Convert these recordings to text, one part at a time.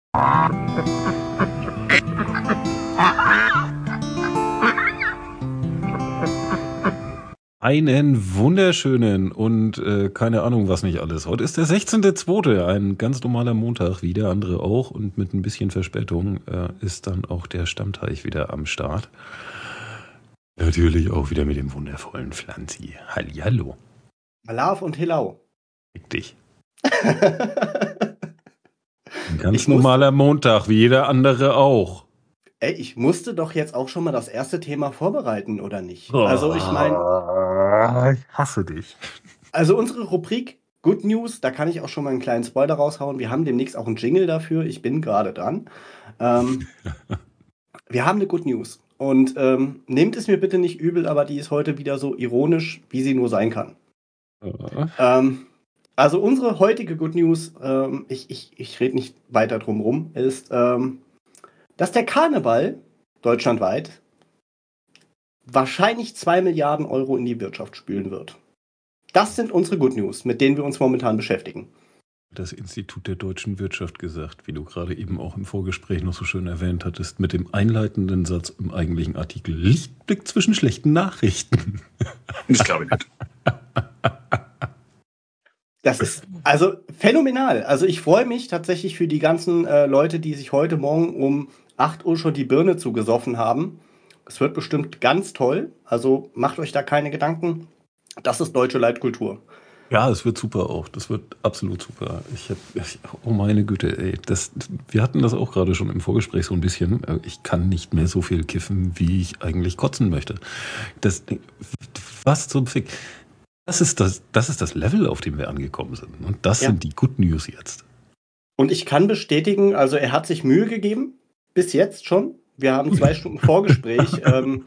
Einen wunderschönen und keine Ahnung was nicht alles. Heute ist der 16.02., ein ganz normaler Montag, wie der andere auch. Und mit ein bisschen Verspätung ist dann auch der Stammteich wieder am Start. Natürlich auch wieder mit dem wundervollen Pflanzi. Hallihallo. Malav und Hilau. Fick dich. Ein ganz normaler Montag, wie jeder andere auch. Ey, ich musste doch jetzt auch schon mal das erste Thema vorbereiten, oder nicht? Also ich meine, Ich hasse dich. also unsere Rubrik Good News, da kann ich auch schon mal einen kleinen Spoiler raushauen. Wir haben demnächst auch einen Jingle dafür. Ich bin gerade dran. Wir haben eine Good News. Und nehmt es mir bitte nicht übel, aber die ist heute wieder so ironisch, wie sie nur sein kann. Also unsere heutige Good News, ich rede nicht weiter drum rum, ist, dass der Karneval deutschlandweit wahrscheinlich 2 Milliarden Euro in die Wirtschaft spülen wird. Das sind unsere Good News, mit denen wir uns momentan beschäftigen. Das Institut der deutschen Wirtschaft gesagt, wie du gerade eben auch im Vorgespräch noch so schön erwähnt hattest, mit dem einleitenden Satz im eigentlichen Artikel: Lichtblick zwischen schlechten Nachrichten. Das glaube ich nicht. Das ist also phänomenal. Also ich freue mich tatsächlich für die ganzen Leute, die sich heute Morgen um 8 Uhr schon die Birne zugesoffen haben. Es wird bestimmt ganz toll. Also macht euch da keine Gedanken. Das ist deutsche Leitkultur. Ja, es wird super auch. Das wird absolut super. Oh meine Güte, ey. Wir hatten das auch gerade schon im Vorgespräch so ein bisschen. Ich kann nicht mehr so viel kiffen, wie ich eigentlich kotzen möchte. Was zum Fick? Das ist das Level, auf dem wir angekommen sind. Und das sind die Good News jetzt. Und ich kann bestätigen, also er hat sich Mühe gegeben. Bis jetzt schon. Wir haben 2 Stunden Vorgespräch.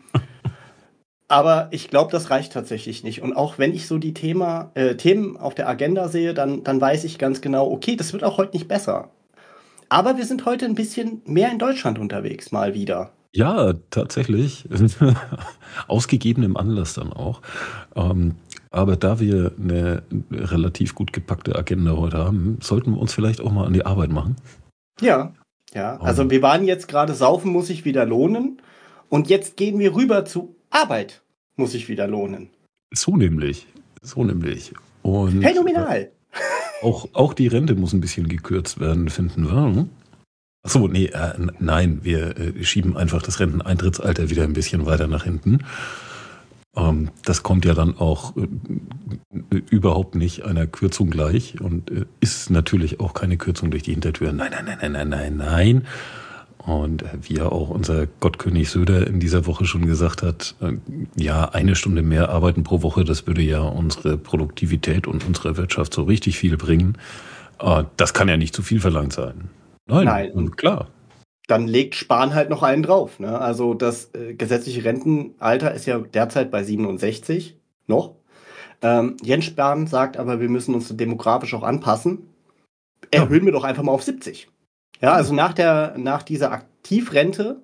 Aber ich glaube, das reicht tatsächlich nicht. Und auch wenn ich so die Themen auf der Agenda sehe, dann weiß ich ganz genau, okay, das wird auch heute nicht besser. Aber wir sind heute ein bisschen mehr in Deutschland unterwegs, mal wieder. Ja, tatsächlich. Aus gegebenem Anlass dann auch. Aber da wir eine relativ gut gepackte Agenda heute haben, sollten wir uns vielleicht auch mal an die Arbeit machen. Ja. Also wir waren jetzt gerade, Saufen muss sich wieder lohnen. Und jetzt gehen wir rüber zu Arbeit muss sich wieder lohnen. So nämlich. Und phänomenal. Auch die Rente muss ein bisschen gekürzt werden, finden wir. Ne? Achso, nein, wir schieben einfach das Renteneintrittsalter wieder ein bisschen weiter nach hinten. Das kommt ja dann auch überhaupt nicht einer Kürzung gleich und ist natürlich auch keine Kürzung durch die Hintertür. Nein. Und wie ja auch unser Gottkönig Söder in dieser Woche schon gesagt hat, ja, 1 Stunde mehr arbeiten pro Woche, das würde ja unsere Produktivität und unsere Wirtschaft so richtig viel bringen. Das kann ja nicht zu viel verlangt sein. Nein. Und klar. Dann legt Spahn halt noch einen drauf. Ne? Also das gesetzliche Rentenalter ist ja derzeit bei 67 noch. Jens Spahn sagt aber, wir müssen uns demografisch auch anpassen. Erhöhen wir doch einfach mal auf 70. Ja, also nach dieser Aktivrente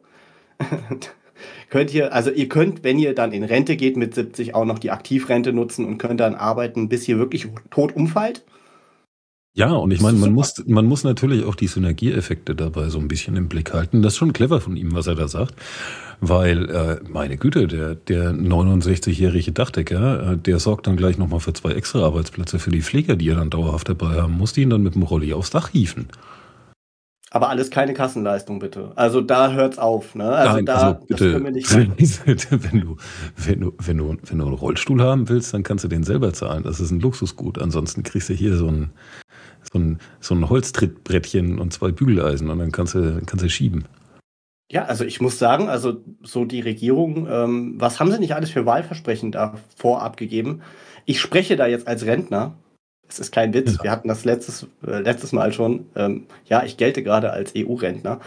ihr könnt, wenn ihr dann in Rente geht mit 70, auch noch die Aktivrente nutzen und könnt dann arbeiten, bis ihr wirklich tot umfallt. Ja, und ich meine, man muss natürlich auch die Synergieeffekte dabei so ein bisschen im Blick halten. Das ist schon clever von ihm, was er da sagt. Weil, meine Güte, der 69-jährige Dachdecker, der sorgt dann gleich nochmal für 2 extra Arbeitsplätze für die Pfleger, die er dann dauerhaft dabei haben muss, die ihn dann mit dem Rolli aufs Dach hieven. Aber alles keine Kassenleistung, bitte. Also da hört's auf, ne? Also Nein, bitte, das können wir nicht machen. wenn du einen Rollstuhl haben willst, dann kannst du den selber zahlen. Das ist ein Luxusgut. Ansonsten kriegst du hier so ein Holztrittbrettchen und 2 Bügeleisen und dann kannst du schieben. Ja, also ich muss sagen, also so die Regierung, was haben sie nicht alles für Wahlversprechen da vorab gegeben? Ich spreche da jetzt als Rentner. Es ist kein Witz, ja. Wir hatten das letztes Mal schon. Ja, ich gelte gerade als EU-Rentner.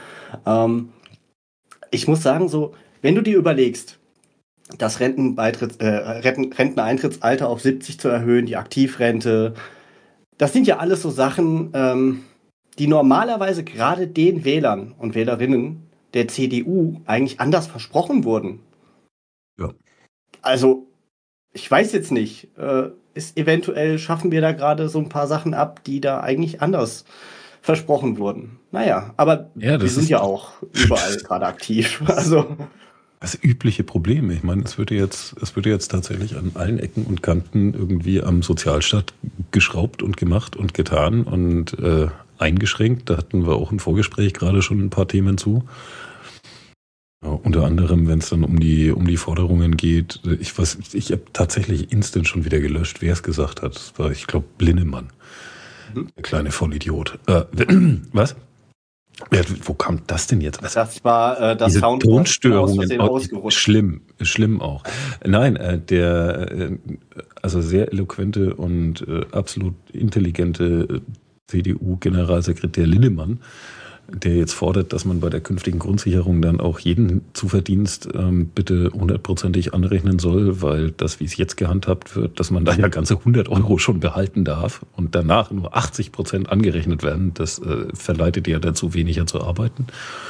Ich muss sagen, so, wenn du dir überlegst, das Renteneintrittsalter auf 70 zu erhöhen, die Aktivrente, das sind ja alles so Sachen, die normalerweise gerade den Wählern und Wählerinnen der CDU eigentlich anders versprochen wurden. Ja. Also, ich weiß jetzt nicht, eventuell schaffen wir da gerade so ein paar Sachen ab, die da eigentlich anders versprochen wurden. Naja, aber Ja, wir das sind ist ja auch überall gerade aktiv. Also, das übliche Problem. Ich meine, es würde jetzt tatsächlich an allen Ecken und Kanten irgendwie am Sozialstaat geschraubt und gemacht und getan und eingeschränkt. Da hatten wir auch im Vorgespräch gerade schon ein paar Themen zu. Ja, unter anderem, wenn es dann um die Forderungen geht. Ich habe tatsächlich instant schon wieder gelöscht, wer es gesagt hat. Das war, ich glaube, Linnemann, der kleine Vollidiot. Was? Ja, wo kam das denn jetzt? Was? das war das Diese Soundboard aus Tonstörungen, Versehen ausgerutscht. schlimm auch. Nein, also sehr eloquente und absolut intelligente CDU-Generalsekretär Linnemann, der jetzt fordert, dass man bei der künftigen Grundsicherung dann auch jeden Zuverdienst bitte 100%ig anrechnen soll, weil das, wie es jetzt gehandhabt wird, dass man da ja ganze 100 Euro schon behalten darf und danach nur 80% angerechnet werden, das verleitet ja dazu, weniger zu arbeiten.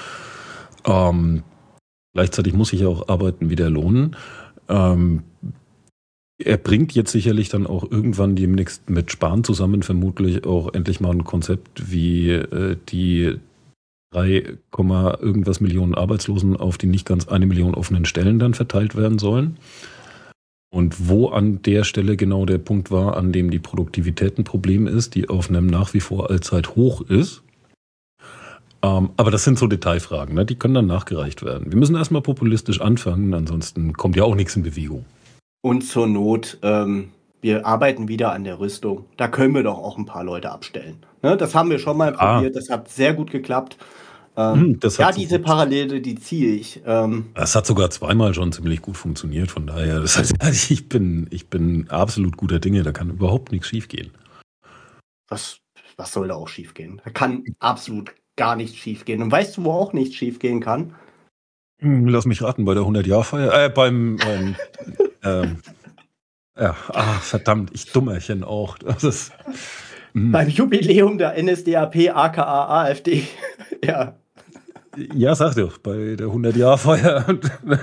Gleichzeitig muss sich ja auch Arbeiten wieder lohnen. Er bringt jetzt sicherlich dann auch irgendwann demnächst mit Spahn zusammen vermutlich auch endlich mal ein Konzept, wie die 3, irgendwas Millionen Arbeitslosen auf die nicht ganz 1 Million offenen Stellen dann verteilt werden sollen. Und wo an der Stelle genau der Punkt war, an dem die Produktivität ein Problem ist, die auf einem nach wie vor allzeit hoch ist. Aber das sind so Detailfragen, ne? Die können dann nachgereicht werden. Wir müssen erstmal populistisch anfangen, ansonsten kommt ja auch nichts in Bewegung. Und zur Not, wir arbeiten wieder an der Rüstung. Da können wir doch auch ein paar Leute abstellen. Ne? Das haben wir schon mal probiert. Das hat sehr gut geklappt. Diese Parallele, die ziehe ich. Das hat sogar zweimal schon ziemlich gut funktioniert. Von daher, das heißt, ich bin absolut guter Dinge. Da kann überhaupt nichts schiefgehen. Was soll da auch schiefgehen? Da kann absolut gar nichts schiefgehen. Und weißt du, wo auch nichts schiefgehen kann? Lass mich raten, bei der 100-Jahr-Feier, verdammt, ich Dummerchen auch. Das ist, beim Jubiläum der NSDAP, aka AfD. Ja. Ja, sag doch, bei der 100-Jahr-Feier.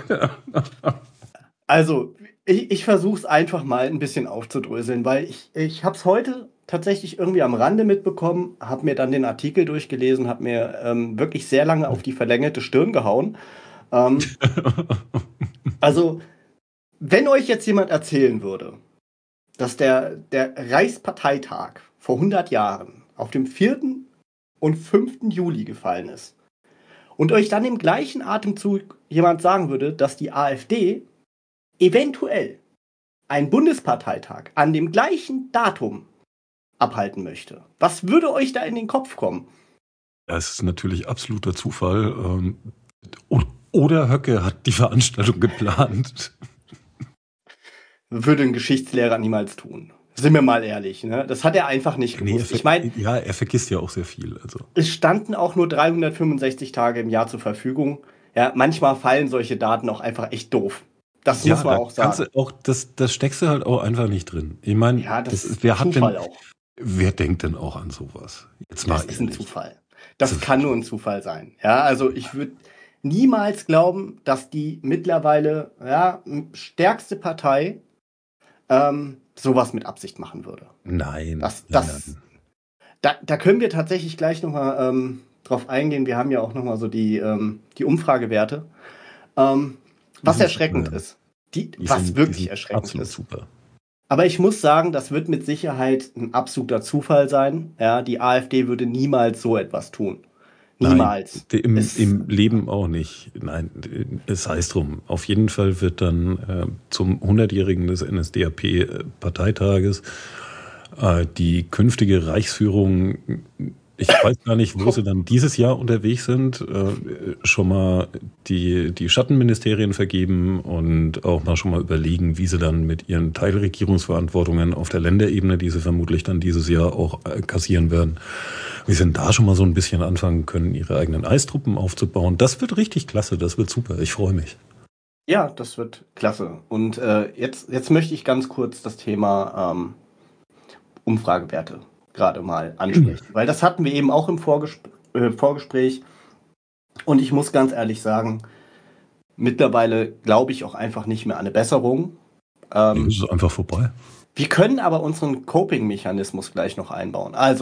Also, ich versuche es einfach mal ein bisschen aufzudröseln, weil ich habe es heute tatsächlich irgendwie am Rande mitbekommen, habe mir dann den Artikel durchgelesen, habe mir wirklich sehr lange auf die verlängerte Stirn gehauen. Also, wenn euch jetzt jemand erzählen würde, dass der Reichsparteitag vor 100 Jahren auf dem 4. und 5. Juli gefallen ist und euch dann im gleichen Atemzug jemand sagen würde, dass die AfD eventuell einen Bundesparteitag an dem gleichen Datum abhalten möchte, was würde euch da in den Kopf kommen? Das ist natürlich absoluter Zufall. Oder Höcke hat die Veranstaltung geplant. Würde ein Geschichtslehrer niemals tun. Sind wir mal ehrlich, ne? Das hat er einfach nicht gewusst. Ich meine, ja, er vergisst ja auch sehr viel. Also. Es standen auch nur 365 Tage im Jahr zur Verfügung. Ja, manchmal fallen solche Daten auch einfach echt doof. Das muss man auch sagen. Das steckst du halt auch einfach nicht drin. Ich meine, ja, das ist Zufall auch. Wer denkt denn auch an sowas? Jetzt mal das ist ein Zufall. Das kann nur ein Zufall sein. Ja, also ich würde niemals glauben, dass die mittlerweile stärkste Partei sowas mit Absicht machen würde. Nein. Da können wir tatsächlich gleich nochmal drauf eingehen. Wir haben ja auch nochmal so die Umfragewerte. Was erschreckend ist. Was wirklich erschreckend ist. Super. Aber ich muss sagen, das wird mit Sicherheit ein absoluter Zufall sein. Ja, die AfD würde niemals so etwas tun. Niemals. Nein, im Leben auch nicht. Nein, es heißt drum. Auf jeden Fall wird dann zum 100-jährigen des NSDAP-Parteitages die künftige Reichsführung, ich weiß gar nicht, wo sie dann dieses Jahr unterwegs sind, schon mal die Schattenministerien vergeben und auch mal schon mal überlegen, wie sie dann mit ihren Teilregierungsverantwortungen auf der Länderebene, die sie vermutlich dann dieses Jahr auch kassieren werden, wie sie da schon mal so ein bisschen anfangen können, ihre eigenen Eistruppen aufzubauen. Das wird richtig klasse, das wird super, ich freue mich. Ja, das wird klasse. Und jetzt möchte ich ganz kurz das Thema Umfragewerte gerade mal ansprechen, weil das hatten wir eben auch im Vorgespräch und ich muss ganz ehrlich sagen, mittlerweile glaube ich auch einfach nicht mehr an eine Besserung. Es ist einfach vorbei. Wir können aber unseren Coping-Mechanismus gleich noch einbauen. Also,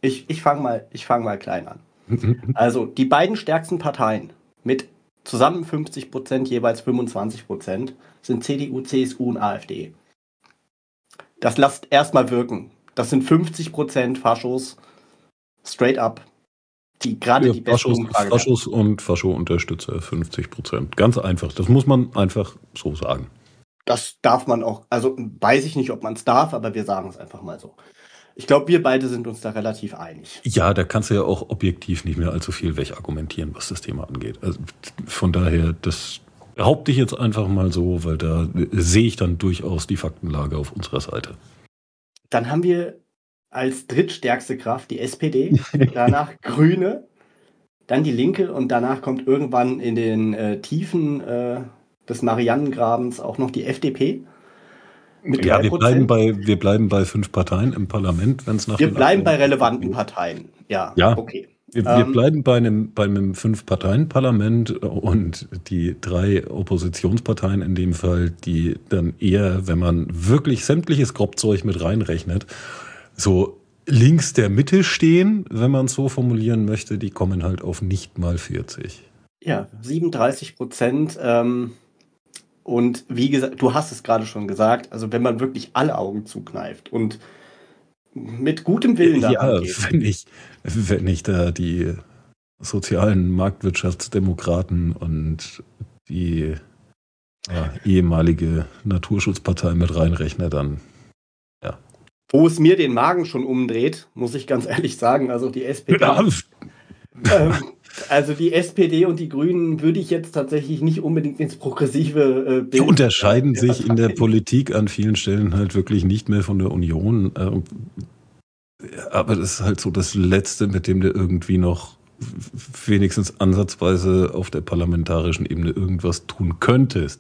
Ich fang mal klein an. Also die beiden stärksten Parteien mit zusammen 50%, jeweils 25% sind CDU, CSU und AfD. Das lasst erstmal wirken. Das sind 50% Faschos, straight up, die gerade die besten Umfragen haben. Faschos und Fascho-Unterstützer 50%. Ganz einfach. Das muss man einfach so sagen. Das darf man auch, also weiß ich nicht, ob man es darf, aber wir sagen es einfach mal so. Ich glaube, wir beide sind uns da relativ einig. Ja, da kannst du ja auch objektiv nicht mehr allzu viel wegargumentieren, was das Thema angeht. Also von daher, das behaupte ich jetzt einfach mal so, weil da sehe ich dann durchaus die Faktenlage auf unserer Seite. Dann haben wir als drittstärkste Kraft die SPD, danach Grüne, dann die Linke und danach kommt irgendwann in den Tiefen des Mariannengrabens auch noch die FDP. Mit Ja, 3%. wir bleiben bei 5 Parteien im Parlament, wenn es nach Wir den bleiben bei aktuellen relevanten Parteien. Ja, Ja, okay. wir bleiben bei einem 5-Parteien-Parlament und die 3 Oppositionsparteien in dem Fall, die dann eher, wenn man wirklich sämtliches Grobzeug mit reinrechnet, so links der Mitte stehen, wenn man es so formulieren möchte, die kommen halt auf nicht mal 40. Ja, 37%. Und wie gesagt, du hast es gerade schon gesagt, also wenn man wirklich alle Augen zukneift und mit gutem Willen daran geht. Wenn ich da die sozialen Marktwirtschaftsdemokraten und die ehemalige Naturschutzpartei mit reinrechne, dann ja. Wo es mir den Magen schon umdreht, muss ich ganz ehrlich sagen, also die SPD. Also die SPD und die Grünen würde ich jetzt tatsächlich nicht unbedingt ins progressive Bild. Die unterscheiden sich in der Politik an vielen Stellen halt wirklich nicht mehr von der Union. Aber das ist halt so das Letzte, mit dem du irgendwie noch wenigstens ansatzweise auf der parlamentarischen Ebene irgendwas tun könntest.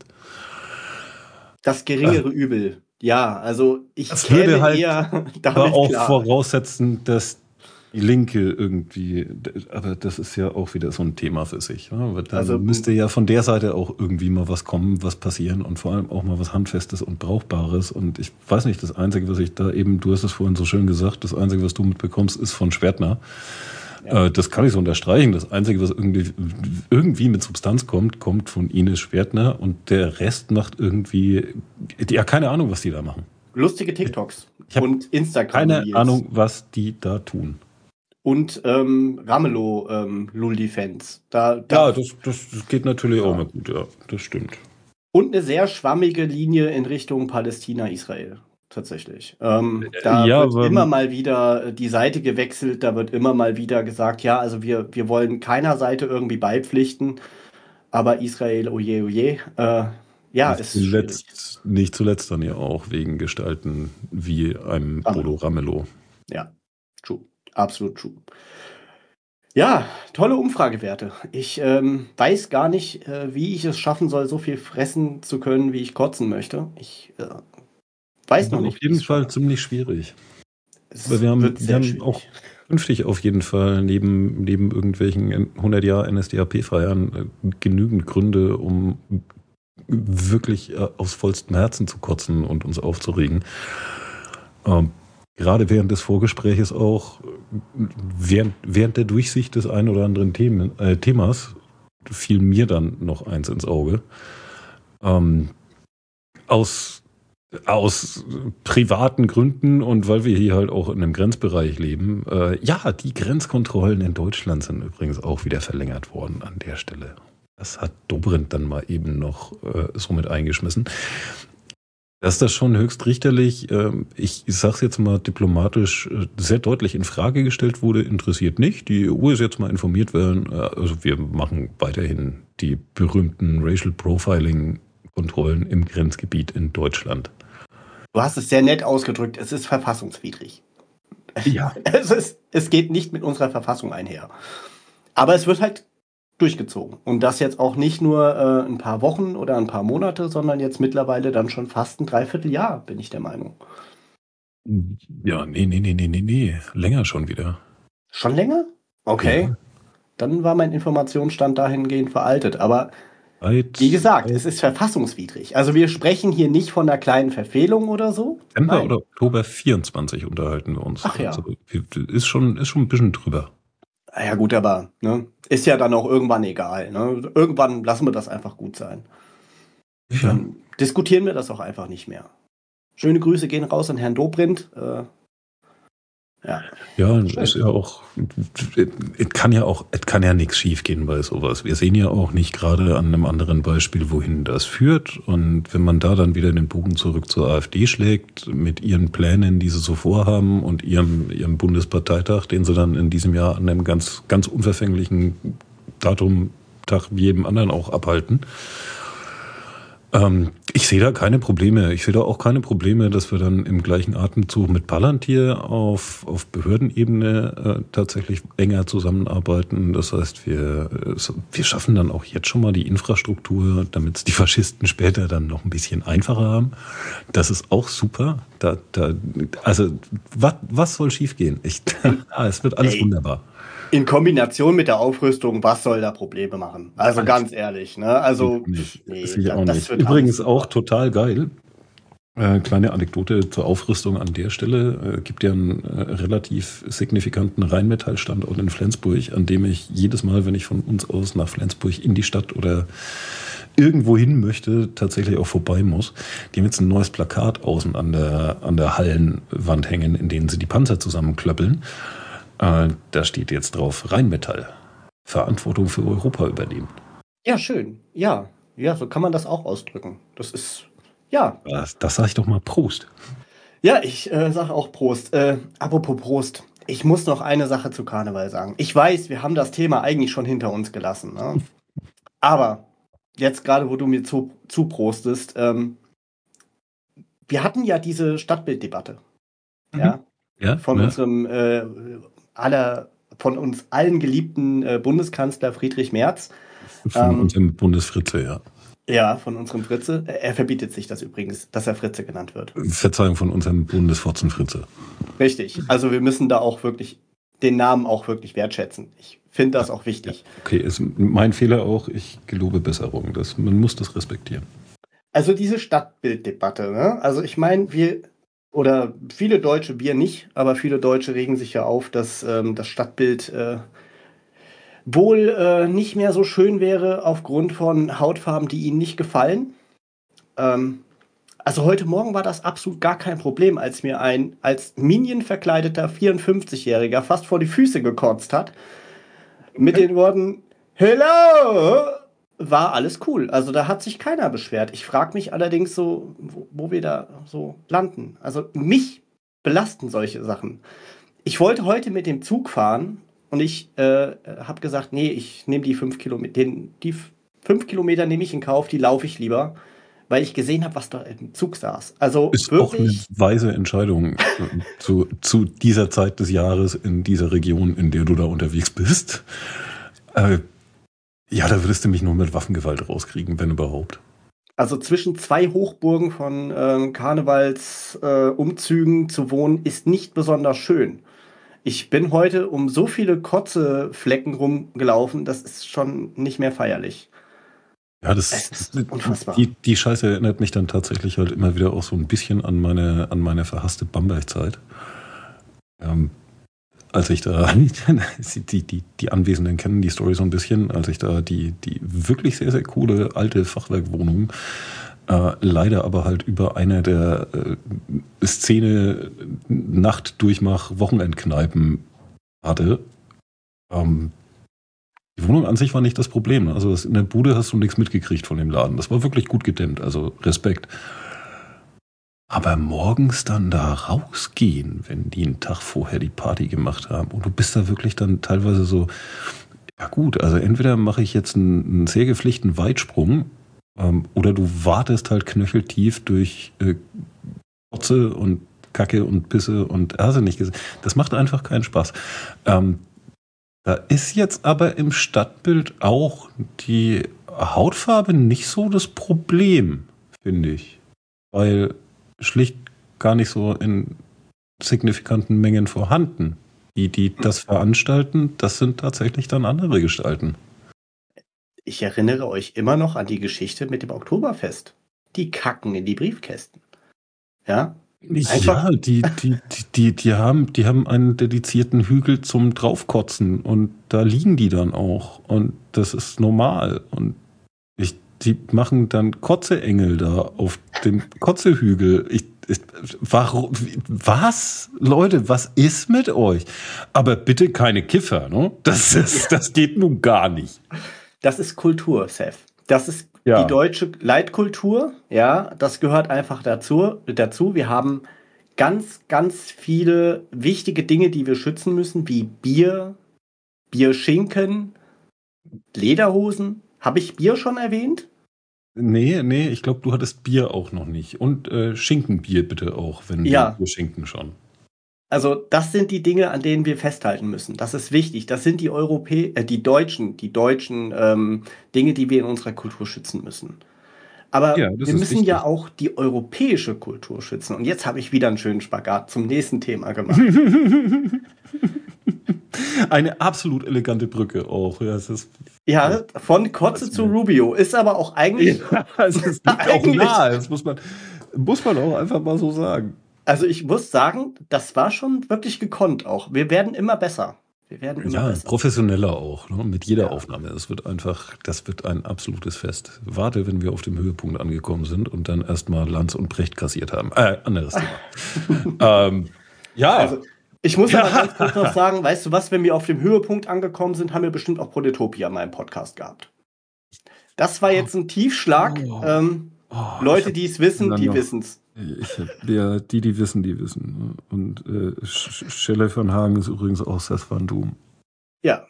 Das geringere Übel. Ja, also ich das käme würde halt eher aber damit auch klar. voraussetzen, dass die Linke irgendwie, aber das ist ja auch wieder so ein Thema für sich. Ja? Da Also müsste ja von der Seite auch irgendwie mal was kommen, was passieren und vor allem auch mal was Handfestes und Brauchbares. Und ich weiß nicht, das Einzige, was ich da eben, du hast es vorhin so schön gesagt, das Einzige, was du mitbekommst, ist von Schwertner. Ja. Das kann ich so unterstreichen. Das Einzige, was irgendwie mit Substanz kommt, kommt von Ines Schwertner und der Rest macht irgendwie, ja, keine Ahnung, was die da machen. Lustige TikToks und Instagram. Keine Ahnung, was die da tun. Und Ramelow Lulli-Fans. Ja, das geht natürlich auch mal gut, ja, das stimmt. Und eine sehr schwammige Linie in Richtung Palästina-Israel, tatsächlich. Da wird immer mal wieder die Seite gewechselt, da wird immer mal wieder gesagt, ja, also wir wollen keiner Seite irgendwie beipflichten, aber Israel, oje, oje. Ja, ist nicht zuletzt dann ja auch wegen Gestalten wie einem Bodo Ramelow. Ja, true. Absolut true. Ja, tolle Umfragewerte. Ich weiß gar nicht, wie ich es schaffen soll, so viel fressen zu können, wie ich kotzen möchte. Ich weiß noch nicht. Auf jeden Fall ziemlich schwierig. Aber wir haben auch künftig auf jeden Fall neben irgendwelchen 100 Jahr NSDAP-Feiern genügend Gründe, um wirklich aus vollstem Herzen zu kotzen und uns aufzuregen. Gerade während des Vorgespräches auch, während der Durchsicht des einen oder anderen Themas, fiel mir dann noch eins ins Auge. Aus privaten Gründen und weil wir hier halt auch in einem Grenzbereich leben. Die Grenzkontrollen in Deutschland sind übrigens auch wieder verlängert worden an der Stelle. Das hat Dobrindt dann mal eben noch so mit eingeschmissen. Dass das schon höchst richterlich, ich sage es jetzt mal diplomatisch, sehr deutlich in Frage gestellt wurde, interessiert nicht. Die EU ist jetzt mal informiert werden. Also wir machen weiterhin die berühmten Racial Profiling-Kontrollen im Grenzgebiet in Deutschland. Du hast es sehr nett ausgedrückt. Es ist verfassungswidrig. Ja. Es geht nicht mit unserer Verfassung einher. Aber es wird halt durchgezogen. Und das jetzt auch nicht nur ein paar Wochen oder ein paar Monate, sondern jetzt mittlerweile dann schon fast ein Dreivierteljahr, bin ich der Meinung. Ja, nee. Länger schon wieder. Schon länger? Okay. Ja. Dann war mein Informationsstand dahingehend veraltet. Aber Wie gesagt, es ist verfassungswidrig. Also wir sprechen hier nicht von einer kleinen Verfehlung oder so. September oder Oktober 24 unterhalten wir uns. Ach ja. Also, ist schon ein bisschen drüber. Ja gut, aber ne, ist ja dann auch irgendwann egal. Ne? Irgendwann lassen wir das einfach gut sein. Ja. Dann diskutieren wir das auch einfach nicht mehr. Schöne Grüße gehen raus an Herrn Dobrindt. Ja, ist ja auch, es kann ja nichts schief gehen bei sowas. Wir sehen ja auch nicht gerade an einem anderen Beispiel, wohin das führt. Und wenn man da dann wieder den Bogen zurück zur AfD schlägt, mit ihren Plänen, die sie so vorhaben und ihrem Bundesparteitag, den sie dann in diesem Jahr an einem ganz, ganz unverfänglichen Datumtag wie jedem anderen auch abhalten. Ich sehe da keine Probleme. Ich sehe da auch keine Probleme, dass wir dann im gleichen Atemzug mit Palantir auf Behördenebene tatsächlich enger zusammenarbeiten. Das heißt, wir schaffen dann auch jetzt schon mal die Infrastruktur, damit es die Faschisten später dann noch ein bisschen einfacher haben. Das ist auch super. Also was soll schiefgehen? Es wird alles wunderbar. In Kombination mit der Aufrüstung, was soll da Probleme machen? Also ganz ehrlich, ne? Also das wird übrigens auch total geil. Kleine Anekdote zur Aufrüstung an der Stelle. Gibt ja einen relativ signifikanten Rheinmetall-Standort in Flensburg, an dem ich jedes Mal, wenn ich von uns aus nach Flensburg in die Stadt oder irgendwo hin möchte, tatsächlich auch vorbei muss. Die haben jetzt ein neues Plakat außen an der Hallenwand hängen, in denen sie die Panzer zusammenklöppeln. Da steht jetzt drauf Rheinmetall. Verantwortung für Europa übernehmen. Ja, schön. Ja, so kann man das auch ausdrücken. Das ist, ja. Das sage ich doch mal Prost. Ja, ich sage auch Prost. Apropos Prost. Ich muss noch eine Sache zu Karneval sagen. Ich weiß, wir haben das Thema eigentlich schon hinter uns gelassen. Ne? Aber jetzt gerade, wo du mir zuprostest, wir hatten ja diese Stadtbilddebatte. Ja. Von unserem von uns allen geliebten Bundeskanzler Friedrich Merz. Von unserem Bundesfritze, ja. Ja, von unserem Fritze. Er verbietet sich das übrigens, dass er Fritze genannt wird. Verzeihung, von unserem Bundesfotzenfritze. Richtig. Also wir müssen da auch wirklich den Namen auch wirklich wertschätzen. Ich finde das auch wichtig. Ja. Okay, ist mein Fehler auch. Ich gelobe Besserung. Man muss das respektieren. Also diese Stadtbilddebatte, ne? Also ich meine, oder viele Deutsche, wir nicht, aber viele Deutsche regen sich ja auf, dass das Stadtbild wohl nicht mehr so schön wäre aufgrund von Hautfarben, die ihnen nicht gefallen. Also heute Morgen war das absolut gar kein Problem, als mir ein als Minion verkleideter 54-Jähriger fast vor die Füße gekotzt hat. Mit den Worten, Hello! War alles cool. Also da hat sich keiner beschwert. Ich frage mich allerdings so, wo wir da so landen. Also mich belasten solche Sachen. Ich wollte heute mit dem Zug fahren und ich habe gesagt, nee, ich nehme die 5 Kilometer. Die 5 Kilometer nehme ich in Kauf, die laufe ich lieber, weil ich gesehen habe, was da im Zug saß. Also ist wirklich, auch eine weise Entscheidung zu dieser Zeit des Jahres in dieser Region, in der du da unterwegs bist. Ja, da würdest du mich nur mit Waffengewalt rauskriegen, wenn überhaupt. Also zwischen zwei Hochburgen von Karnevalsumzügen zu wohnen, ist nicht besonders schön. Ich bin heute um so viele Kotzeflecken rumgelaufen, das ist schon nicht mehr feierlich. Ja, das ist unfassbar. Die Scheiße erinnert mich dann tatsächlich halt immer wieder auch so ein bisschen an meine verhasste Bamberg-Zeit. Als ich da, die Anwesenden kennen die Story so ein bisschen, als ich da die wirklich sehr, sehr coole alte Fachwerkwohnung leider aber halt über eine der Szene Nacht-Durchmach-Wochenendkneipen hatte. Die Wohnung an sich war nicht das Problem. Also in der Bude hast du nichts mitgekriegt von dem Laden. Das war wirklich gut gedämmt, also Respekt. Aber morgens dann da rausgehen, wenn die einen Tag vorher die Party gemacht haben und du bist da wirklich dann teilweise so, ja gut, also entweder mache ich jetzt einen sehr gepflichten Weitsprung oder du wartest halt knöcheltief durch Kotze und Kacke und Pisse und hast du nicht gesehen. Das macht einfach keinen Spaß. Da ist jetzt aber im Stadtbild auch die Hautfarbe nicht so das Problem, finde ich. Weil schlicht gar nicht so in signifikanten Mengen vorhanden. Die das veranstalten, das sind tatsächlich dann andere Gestalten. ich erinnere euch immer noch an die Geschichte mit dem Oktoberfest. Die kacken in die Briefkästen. Ja? Ja, die haben einen dedizierten Hügel zum Draufkotzen und da liegen die dann auch und das ist normal und die machen dann Kotzeengel da auf dem Kotzehügel. Warum, was? Leute, was ist mit euch? Aber bitte keine Kiffer, ne? Das geht nun gar nicht. Das ist Kultur, Seth. Das ist Ja. die deutsche Leitkultur. Ja, das gehört einfach dazu. Wir haben ganz, ganz viele wichtige Dinge, die wir schützen müssen, wie Bier, Bierschinken, Lederhosen. Habe ich Bier schon erwähnt? Nee, ich glaube, du hattest Bier auch noch nicht. Und Schinkenbier bitte auch, wenn Ja. wir schinken schon. Also das sind die Dinge, an denen wir festhalten müssen. Das ist wichtig. Das sind die deutschen Dinge, die wir in unserer Kultur schützen müssen. Aber Ja, das wir ist müssen wichtig. ja auch die europäische Kultur schützen. Und jetzt habe ich wieder einen schönen Spagat zum nächsten Thema gemacht. Eine absolut elegante Brücke auch. Ja, es ist Ja, von Kotze zu Rubio. Ist aber auch eigentlich... es liegt auch Eigentlich- nahe. Das muss man auch einfach mal so sagen. Also ich muss sagen, das war schon wirklich gekonnt auch. Wir werden immer besser. Ja, professioneller auch, ne? Mit jeder Ja. Aufnahme. Das wird ein absolutes Fest. Warte, wenn wir auf dem Höhepunkt angekommen sind und dann erstmal Lanz und Brecht kassiert haben. Anderes Thema. Ja, Also, ich muss aber ganz kurz noch sagen, weißt du was, wenn wir auf dem Höhepunkt angekommen sind, haben wir bestimmt auch Proletopia in meinem Podcast gehabt. Das war jetzt ein Tiefschlag. Leute, die es wissen, die wissen es. Die wissen, die wissen. Und Shelley van Hagen ist übrigens auch Seth Van Doom. Ja.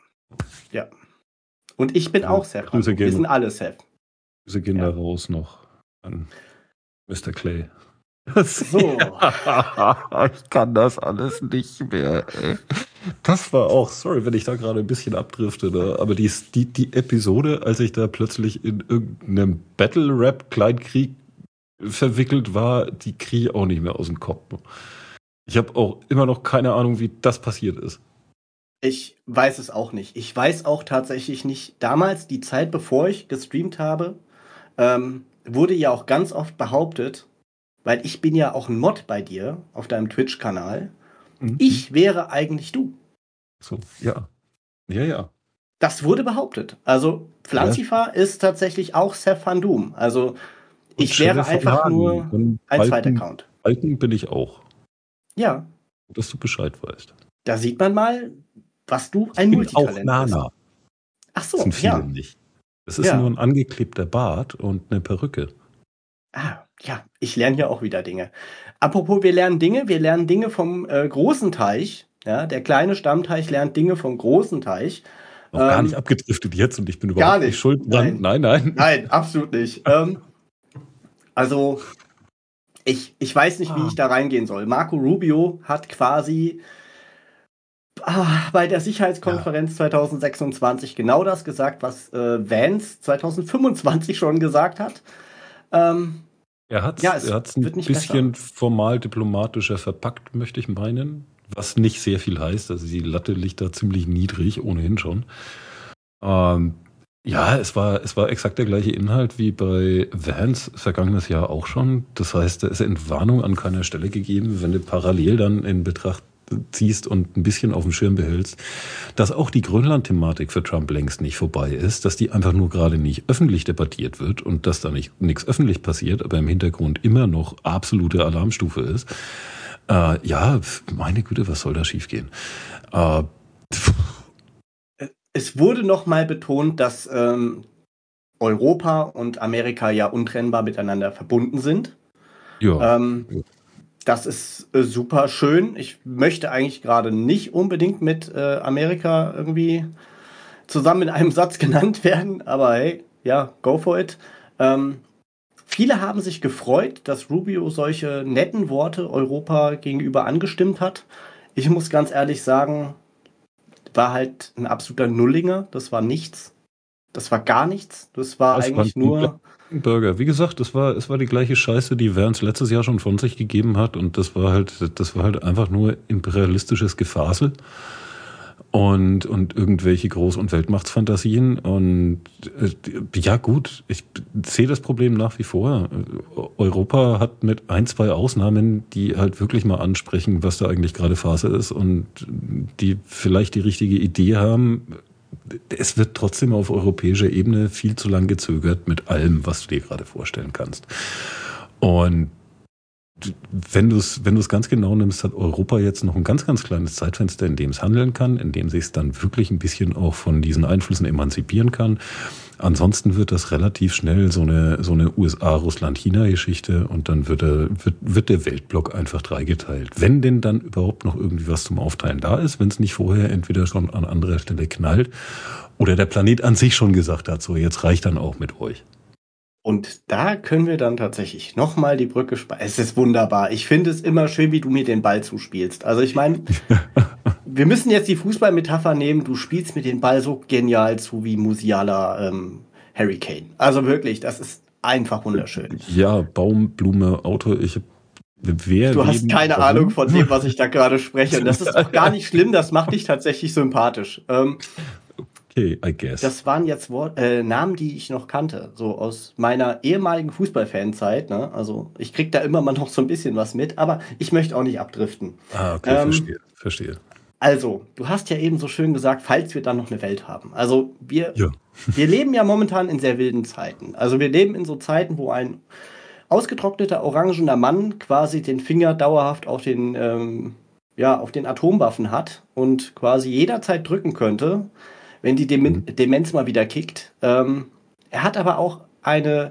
Und ich bin auch Seth. Grüße Wir gehen. sind alle Seth. Diese gehen Ja. da raus noch an Mr. Clay. So. Ich kann das alles nicht mehr. Ey. Das war auch, sorry, wenn ich da gerade ein bisschen abdrifte, ne? Aber die Episode, als ich da plötzlich in irgendeinem Battle-Rap-Kleinkrieg verwickelt war, die kriege ich auch nicht mehr aus dem Kopf. Ich habe auch immer noch keine Ahnung, wie das passiert ist. Ich weiß es auch nicht. Ich weiß auch tatsächlich nicht. Damals, die Zeit, bevor ich gestreamt habe, wurde ja auch ganz oft behauptet, weil ich bin ja auch ein Mod bei dir auf deinem Twitch-Kanal, ich wäre eigentlich du. So, ja. Ja. Das wurde behauptet. Also Pflanzifa ist tatsächlich auch Seth Van Doom. Also ich wäre einfach nur ein zweiter Account. Alten bin ich auch. Ja, Dass du Bescheid weißt. da sieht man mal, was du ein Ich bin auch Multitalent bist. Nana. Ach Das so, sind viele ja. nicht. Es ist Ja. nur ein angeklebter Bart und eine Perücke. Ja, ich lerne ja auch wieder Dinge. Apropos, wir lernen Dinge vom großen Teich. Ja, der kleine Stammteich lernt Dinge vom großen Teich. Noch gar nicht abgedriftet jetzt und ich bin gar überhaupt nicht. nicht schuld dran. Nein. Nein, absolut nicht. Also, ich weiß nicht, wie ich da reingehen soll. Marco Rubio hat quasi bei der Sicherheitskonferenz 2026 genau das gesagt, was Vance 2025 schon gesagt hat. Er hat Ja, es es ein wird nicht bisschen formal diplomatischer verpackt, möchte ich meinen. Was nicht sehr viel heißt. Also die Latte liegt da ziemlich niedrig, ohnehin schon. Ja, es war exakt der gleiche Inhalt wie bei Vance vergangenes Jahr auch schon. Das heißt, da ist Entwarnung an keiner Stelle gegeben, wenn du parallel dann in Betracht ziehst und ein bisschen auf dem Schirm behältst, dass auch die Grönland-Thematik für Trump längst nicht vorbei ist, dass die einfach nur gerade nicht öffentlich debattiert wird und dass da nichts öffentlich passiert, aber im Hintergrund immer noch absolute Alarmstufe ist. Ja, meine Güte, was soll da schiefgehen? Es wurde noch mal betont, dass Europa und Amerika ja untrennbar miteinander verbunden sind. Ja. Das ist super schön. Ich möchte eigentlich gerade nicht unbedingt mit Amerika irgendwie zusammen in einem Satz genannt werden, aber hey, ja, go for it. Viele haben sich gefreut, dass Rubio solche netten Worte Europa gegenüber angestimmt hat. Ich muss ganz ehrlich sagen, war halt ein absoluter Nullinger. Das war nichts. Das war gar nichts. Das war eigentlich nur Burger. Wie gesagt, es war die gleiche Scheiße, die Vance letztes Jahr schon von sich gegeben hat und das war halt einfach nur imperialistisches Gefasel. und irgendwelche Groß- und Weltmachtsfantasien. Und ja gut, ich sehe das Problem nach wie vor. Europa hat mit ein, zwei Ausnahmen, die halt wirklich mal ansprechen, was da eigentlich gerade Phase ist und die vielleicht die richtige Idee haben. Es wird trotzdem auf europäischer Ebene viel zu lang gezögert mit allem, was du dir gerade vorstellen kannst. Und wenn du es ganz genau nimmst, hat Europa jetzt noch ein ganz, ganz kleines Zeitfenster, in dem es handeln kann, in dem sich es dann wirklich ein bisschen auch von diesen Einflüssen emanzipieren kann. Ansonsten wird das relativ schnell so eine USA-Russland-China-Geschichte und dann wird der Weltblock einfach dreigeteilt. Wenn denn dann überhaupt noch irgendwie was zum Aufteilen da ist, wenn es nicht vorher entweder schon an anderer Stelle knallt oder der Planet an sich schon gesagt hat, so jetzt reicht dann auch mit euch. Und da können wir dann tatsächlich nochmal die Brücke spannen. Es ist wunderbar. Ich finde es immer schön, wie du mir den Ball zuspielst. Also ich meine, wir müssen jetzt die Fußballmetapher nehmen. Du spielst mir den Ball so genial zu wie Musiala Harry Kane. Also wirklich, das ist einfach wunderschön. Ja, Baum, Blume, Auto, Du hast keine Ahnung von dem, was ich da gerade spreche. Und das ist auch gar nicht schlimm. Das macht dich tatsächlich sympathisch. Okay, I guess. Das waren jetzt Namen, die ich noch kannte, so aus meiner ehemaligen Fußballfanzeit. Ne? Also ich krieg da immer mal noch so ein bisschen was mit, aber ich möchte auch nicht abdriften. Okay, verstehe. Also, du hast ja eben so schön gesagt, falls wir dann noch eine Welt haben. Also wir leben ja momentan in sehr wilden Zeiten. Also wir leben in so Zeiten, wo ein ausgetrockneter orangener Mann quasi den Finger dauerhaft auf auf den Atomwaffen hat und quasi jederzeit drücken könnte, wenn die Demenz mal wieder kickt. Er hat aber auch eine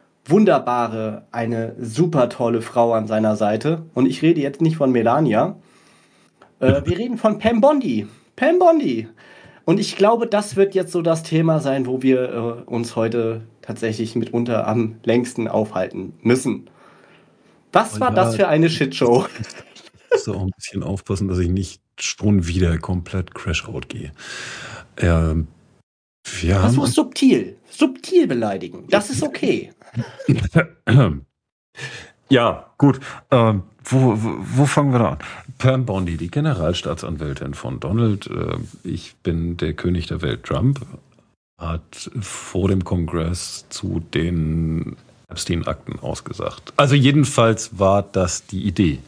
super tolle Frau an seiner Seite. Und ich rede jetzt nicht von Melania. Wir reden von Pam Bondi. Pam Bondi. Und ich glaube, das wird jetzt so das Thema sein, wo wir uns heute tatsächlich mitunter am längsten aufhalten müssen. Was war das für eine Shitshow? Ich muss auch ein bisschen aufpassen, dass ich nicht schon wieder komplett Crash-Out gehe. Das muss subtil beleidigen. Das ist okay. Ja, gut. Wo fangen wir da an? Pam Bondi, die Generalstaatsanwältin von Donald, ich bin der König der Welt Trump, hat vor dem Kongress zu den Epstein-Akten ausgesagt. Also jedenfalls war das die Idee.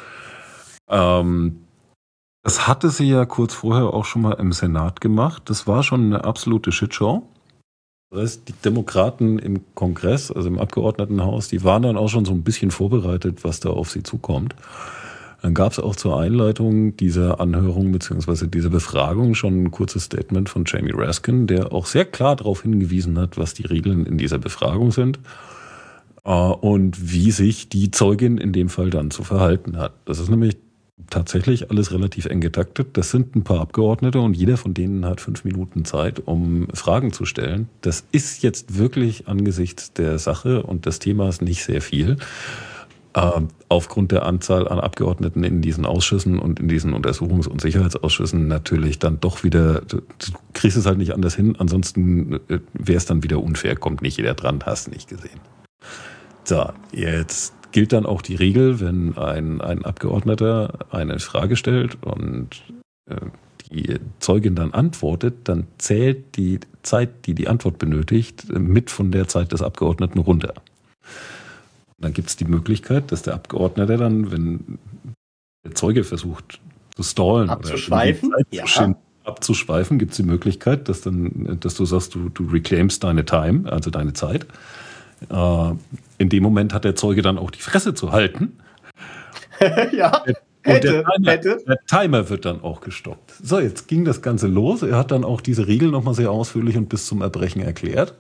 Das hatte sie ja kurz vorher auch schon mal im Senat gemacht. Das war schon eine absolute Shitshow. Das heißt, die Demokraten im Kongress, also im Abgeordnetenhaus, die waren dann auch schon so ein bisschen vorbereitet, was da auf sie zukommt. Dann gab es auch zur Einleitung dieser Anhörung bzw. dieser Befragung schon ein kurzes Statement von Jamie Raskin, der auch sehr klar darauf hingewiesen hat, was die Regeln in dieser Befragung sind und wie sich die Zeugin in dem Fall dann zu verhalten hat. Das ist nämlich tatsächlich alles relativ eng getaktet. Das sind ein paar Abgeordnete und jeder von denen hat 5 Minuten Zeit, um Fragen zu stellen. Das ist jetzt wirklich angesichts der Sache und des Themas nicht sehr viel. Aufgrund der Anzahl an Abgeordneten in diesen Ausschüssen und in diesen Untersuchungs- und Sicherheitsausschüssen natürlich dann doch wieder, du kriegst es halt nicht anders hin, ansonsten wäre es dann wieder unfair, kommt nicht jeder dran, hast nicht gesehen. So, jetzt gilt dann auch die Regel, wenn ein Abgeordneter eine Frage stellt und die Zeugin dann antwortet, dann zählt die Zeit, die Antwort benötigt, mit von der Zeit des Abgeordneten runter. Dann gibt es die Möglichkeit, dass der Abgeordnete dann, wenn der Zeuge versucht zu stallen abzuschweifen, oder abzuschweifen, gibt es die Möglichkeit, dass du sagst, du reclaimst deine Time, also deine Zeit. In dem Moment hat der Zeuge dann auch die Fresse zu halten. Ja, der Timer wird dann auch gestoppt. So, jetzt ging das Ganze los. Er hat dann auch diese Regel nochmal sehr ausführlich und bis zum Erbrechen erklärt.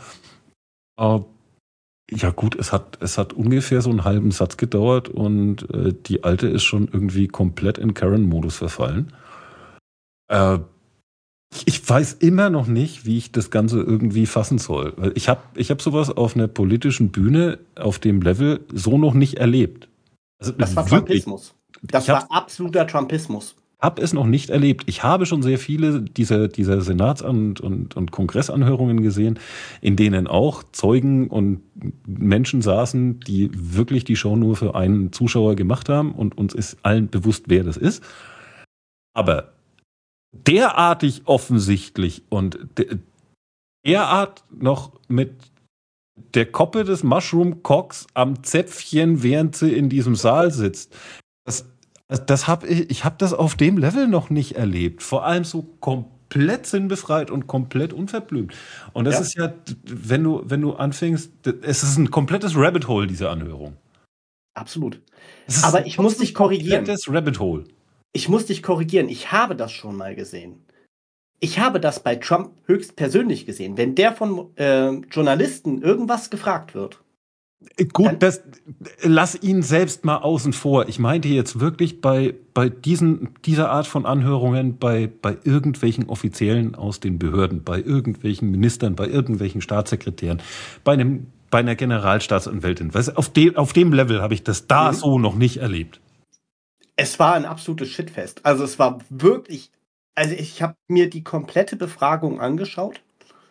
Ja gut, es hat ungefähr so einen halben Satz gedauert und die Alte ist schon irgendwie komplett in Karen-Modus verfallen. Ich weiß immer noch nicht, wie ich das Ganze irgendwie fassen soll. Weil ich hab sowas auf einer politischen Bühne auf dem Level so noch nicht erlebt. Also das war wirklich, Trumpismus. Das war absoluter Trumpismus. Habe es noch nicht erlebt. Ich habe schon sehr viele dieser Senats- und Kongressanhörungen gesehen, in denen auch Zeugen und Menschen saßen, die wirklich die Show nur für einen Zuschauer gemacht haben und uns ist allen bewusst, wer das ist. Aber derartig offensichtlich und derart noch mit der Koppe des Mushroom Cocks am Zäpfchen, während sie in diesem Saal sitzt. Ich habe das auf dem Level noch nicht erlebt. Vor allem so komplett sinnbefreit und komplett unverblümt. Und das ist ja, wenn du anfängst, es ist ein komplettes Rabbit Hole, diese Anhörung. Absolut. Aber ich muss dich korrigieren. Komplettes Rabbit Hole. Ich muss dich korrigieren. Ich habe das schon mal gesehen. Ich habe das bei Trump höchstpersönlich gesehen. Wenn der von Journalisten irgendwas gefragt wird. Gut, lass ihn selbst mal außen vor. Ich meinte jetzt wirklich bei dieser Art von Anhörungen, bei irgendwelchen Offiziellen aus den Behörden, bei irgendwelchen Ministern, bei irgendwelchen Staatssekretären, bei einer Generalstaatsanwältin. Weißt du, auf dem Level habe ich das so noch nicht erlebt. Es war ein absolutes Shitfest. Also es war wirklich, also ich habe mir die komplette Befragung angeschaut.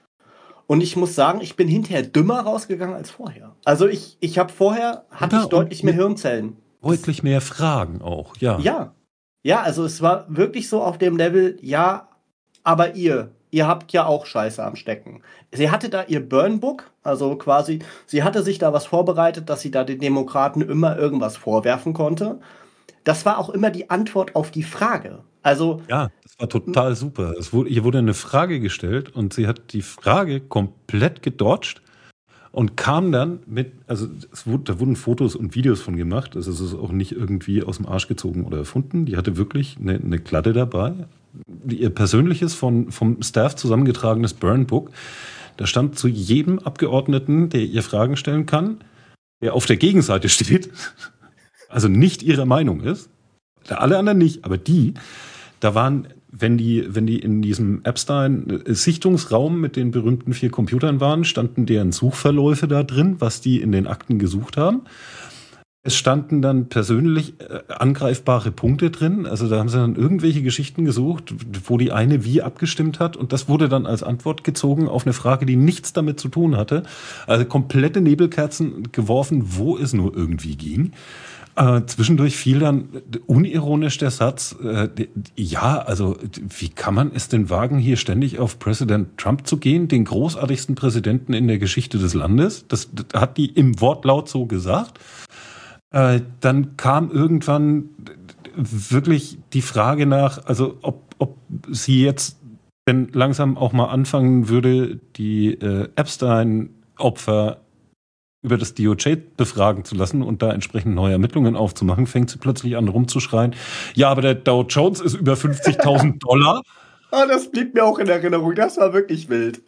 Und ich muss sagen, ich bin hinterher dümmer rausgegangen als vorher. Also ich habe vorher, hatte ich deutlich mehr Hirnzellen. Deutlich mehr Fragen auch, ja. Ja, also es war wirklich so auf dem Level, ja, aber ihr habt ja auch Scheiße am Stecken. Sie hatte da ihr Burnbook, also quasi, sie hatte sich da was vorbereitet, dass sie da den Demokraten immer irgendwas vorwerfen konnte. Das war auch immer die Antwort auf die Frage. Also ja, das war total super. Ihr wurde eine Frage gestellt und sie hat die Frage komplett gedodged und kam dann mit, also da wurden Fotos und Videos von gemacht. Also es ist auch nicht irgendwie aus dem Arsch gezogen oder erfunden. Die hatte wirklich eine Kladde dabei. Ihr persönliches vom Staff zusammengetragenes Burnbook. Da stand zu jedem Abgeordneten, der ihr Fragen stellen kann, der auf der Gegenseite steht, also nicht ihrer Meinung ist. Alle anderen nicht, aber da waren, wenn die in diesem Epstein-Sichtungsraum mit den berühmten 4 Computern waren, standen deren Suchverläufe da drin, was die in den Akten gesucht haben. Es standen dann persönlich angreifbare Punkte drin, also da haben sie dann irgendwelche Geschichten gesucht, wo die eine wie abgestimmt hat und das wurde dann als Antwort gezogen auf eine Frage, die nichts damit zu tun hatte. Also komplette Nebelkerzen geworfen, wo es nur irgendwie ging. Zwischendurch fiel dann unironisch der Satz, also wie kann man es denn wagen, hier ständig auf Präsident Trump zu gehen, den großartigsten Präsidenten in der Geschichte des Landes? Das hat die im Wortlaut so gesagt. Dann kam irgendwann wirklich die Frage nach, also ob sie jetzt denn langsam auch mal anfangen würde, die Epstein-Opfer über das DOJ befragen zu lassen und da entsprechend neue Ermittlungen aufzumachen, fängt sie plötzlich an rumzuschreien, ja, aber der Dow Jones ist über $50.000. Oh, das blieb mir auch in Erinnerung, das war wirklich wild.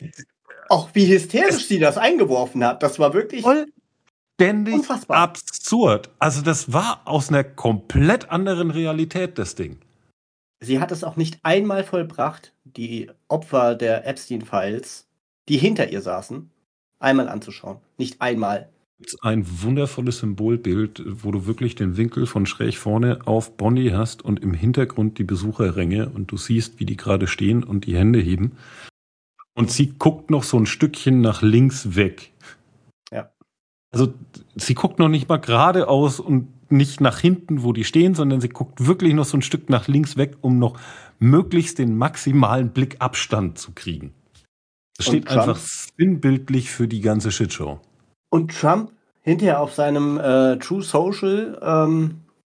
Auch wie hysterisch sie das eingeworfen hat, das war wirklich ständig unfassbar. Absurd. Also das war aus einer komplett anderen Realität, das Ding. Sie hat es auch nicht einmal vollbracht, die Opfer der Epstein-Files, die hinter ihr saßen, einmal anzuschauen. Nicht einmal. Es gibt ein wundervolles Symbolbild, wo du wirklich den Winkel von schräg vorne auf Bonnie hast und im Hintergrund die Besucherränge und du siehst, wie die gerade stehen und die Hände heben. Und sie guckt noch so ein Stückchen nach links weg. Ja. Also sie guckt noch nicht mal geradeaus und nicht nach hinten, wo die stehen, sondern sie guckt wirklich noch so ein Stück nach links weg, um noch möglichst den maximalen Blickabstand zu kriegen. Das steht einfach sinnbildlich für die ganze Shitshow. Und Trump hinterher auf seinem True Social,